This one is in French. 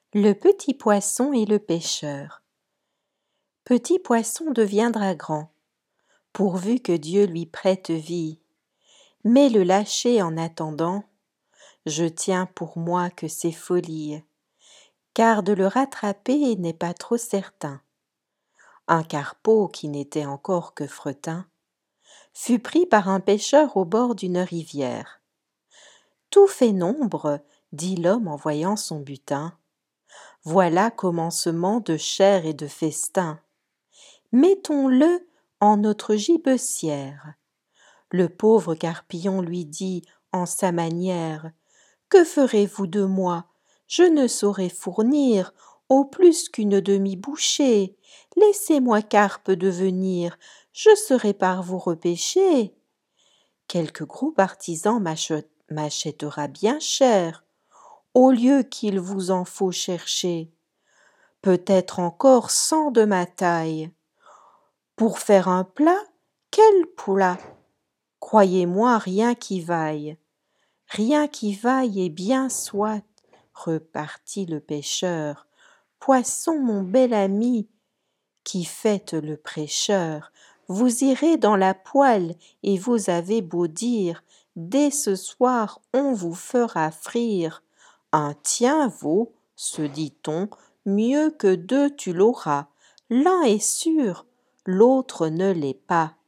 Le petit poisson et le pêcheur. Petit poisson deviendra grand, pourvu que Dieu lui prête vie. Mais le lâcher en attendant, je tiens pour moi que c'est folie, car de le rattraper n'est pas trop certain. Un carpeau qui n'était encore que fretin fut pris par un pêcheur au bord d'une rivière. Tout fait nombre, dit l'homme en voyant son butin. Voilà commencement de chair et de festin. Mettons-le en notre gibecière. Le pauvre carpillon lui dit en sa manière: Que ferez-vous de moi? Je ne saurais fournir au plus qu'une demi-bouchée. Laissez-moi carpe devenir, je serai par vous repêché. Quelque gros partisan m'achètera bien cher, au lieu qu'il vous en faut chercher. Peut-être encore 100 de ma taille. Pour faire un plat, quel plat? Croyez-moi, rien qui vaille. Rien qui vaille et bien soit, repartit le pêcheur. Poisson, mon bel ami, qui faites le prêcheur, vous irez dans la poêle et vous avez beau dire, dès ce soir on vous fera frire. Un tien vaut, se dit-on, mieux que deux tu l'auras. L'un est sûr, l'autre ne l'est pas.